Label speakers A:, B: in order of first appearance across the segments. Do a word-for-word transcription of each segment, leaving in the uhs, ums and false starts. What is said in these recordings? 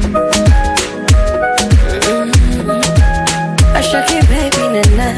A: Ashaki baby nana.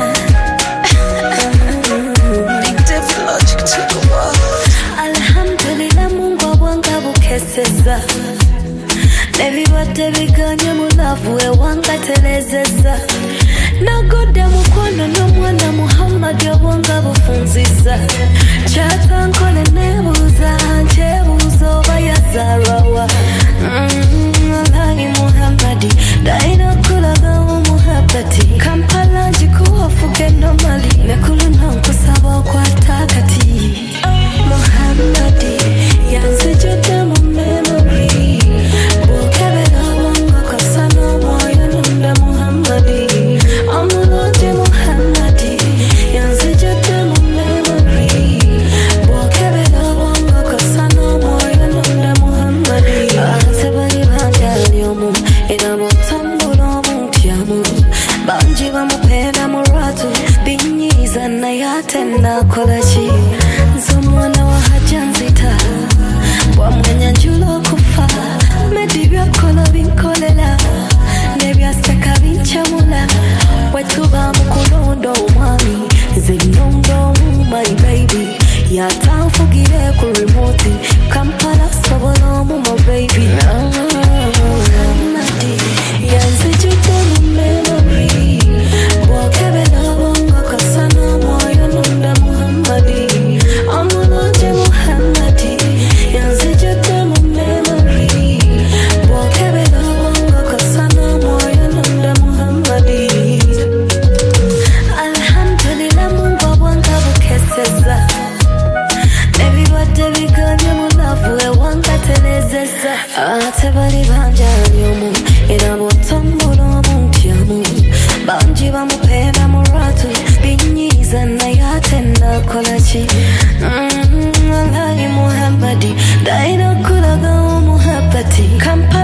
A: Big Dev Logic took a while. Alhamdulillah Mungu wanga bukeseza. Nebi wate biganye mulavu we wanga telezeza. Nagoda mukono no mwana Muhammad yo wanga bufunziza. Chata nkole nebuza nchebuzo bayazarawa. Mmm, Allahi Muhammadi daina kulaga wa muhabbati. Kampala jikuwa fuge no mali nekulu nankusaba kwa takati. Muhammadi yanze jote mu memory. Bukebela wanga kasana moyo nunda Muhammadi. Amuloje Muhammadi yanze jote mu memory. Bukebela wanga kasana moyo nunda Muhammadi. Atebali banjali omu ina mutambulo mutyamu. Banji bamupenda muratu binyiza na yatenda kolachi. Nzomwana wa hajanzita wamwenya njulo kufa. Medibya kola binkolela nebya seka binchamula. Wetuba mukulondo umwami zinondo my baby. Yatanfugire ku remote Kampala sobolo mu my baby. Muhammadi yanze juto mu memory. Bokebela wanga kasana moyo nunda Muhammadi. Amuloje Muhammadi yanze juto mu memory. Bokebela wanga kasana moyo nunda Muhammadi. Alhamdulillah Mungu wanga bukeseza. Nebi wate biganye mulavu we wanga telezeza. Atebali banjali omu ina mutambulo mutyamu. Banji bamupenda muratu binyiza na yatenda kolachi. Mmm, Allahi Muhammadi daina kulaga wa muhabbati. Kampala